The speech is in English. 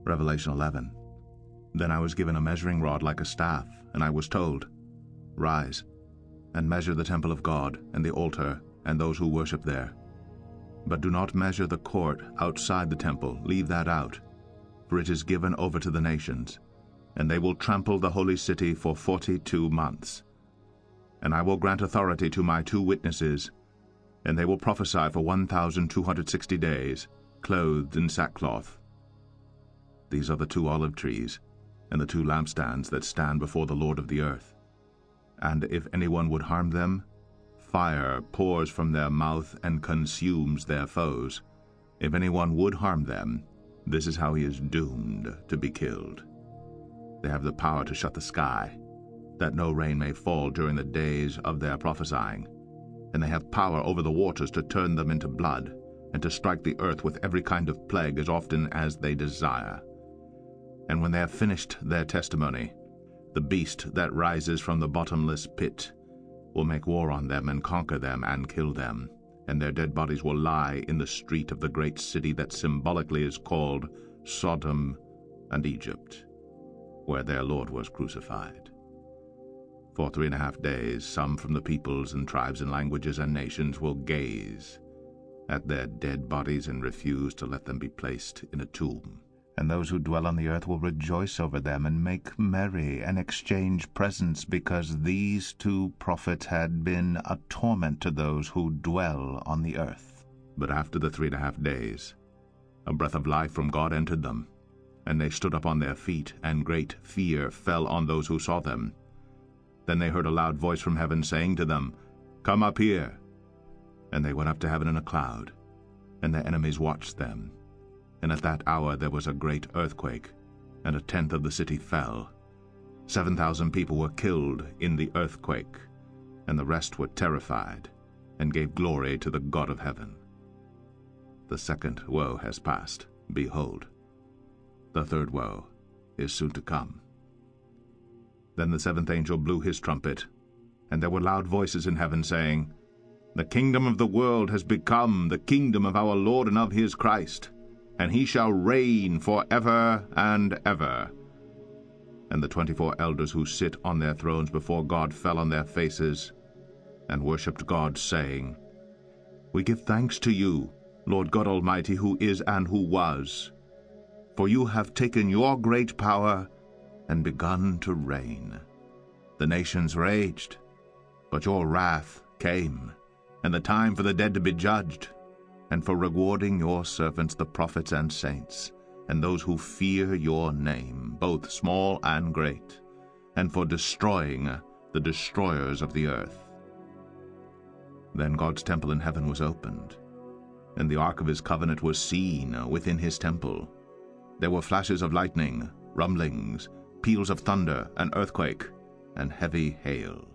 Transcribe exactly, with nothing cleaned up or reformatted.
Revelation eleven. Then I was given a measuring rod like a staff, and I was told, Rise, and measure the temple of God, and the altar, and those who worship there. But do not measure the court outside the temple, leave that out, for it is given over to the nations, and they will trample the holy city for forty-two months. And I will grant authority to my two witnesses, and they will prophesy for one thousand two hundred sixty days, clothed in sackcloth. These are the two olive trees, and the two lampstands that stand before the Lord of the earth. And if anyone would harm them, fire pours from their mouth and consumes their foes. If anyone would harm them, this is how he is doomed to be killed. They have the power to shut the sky, that no rain may fall during the days of their prophesying. And they have power over the waters to turn them into blood, and to strike the earth with every kind of plague as often as they desire. And when they have finished their testimony, the beast that rises from the bottomless pit will make war on them and conquer them and kill them, and their dead bodies will lie in the street of the great city that symbolically is called Sodom and Egypt, where their Lord was crucified. For three and a half days some from the peoples and tribes and languages and nations will gaze at their dead bodies and refuse to let them be placed in a tomb. And those who dwell on the earth will rejoice over them and make merry and exchange presents, because these two prophets had been a torment to those who dwell on the earth. But after the three and a half days, a breath of life from God entered them, and they stood up on their feet, and great fear fell on those who saw them. Then they heard a loud voice from heaven saying to them, Come up here. And they went up to heaven in a cloud, and their enemies watched them. And at that hour there was a great earthquake, and a tenth of the city fell. Seven thousand people were killed in the earthquake, and the rest were terrified, and gave glory to the God of heaven. The second woe has passed. Behold, the third woe is soon to come. Then the seventh angel blew his trumpet, and there were loud voices in heaven saying, The kingdom of the world has become the kingdom of our Lord and of his Christ, and he shall reign for ever and ever. And the twenty-four elders who sit on their thrones before God fell on their faces, and worshipped God, saying, We give thanks to you, Lord God Almighty, who is and who was, for you have taken your great power and begun to reign. The nations raged, but your wrath came, and the time for the dead to be judged, and for rewarding your servants the prophets and saints, and those who fear your name, both small and great, and for destroying the destroyers of the earth. Then God's temple in heaven was opened, and the ark of his covenant was seen within his temple. There were flashes of lightning, rumblings, peals of thunder, an earthquake, and heavy hail.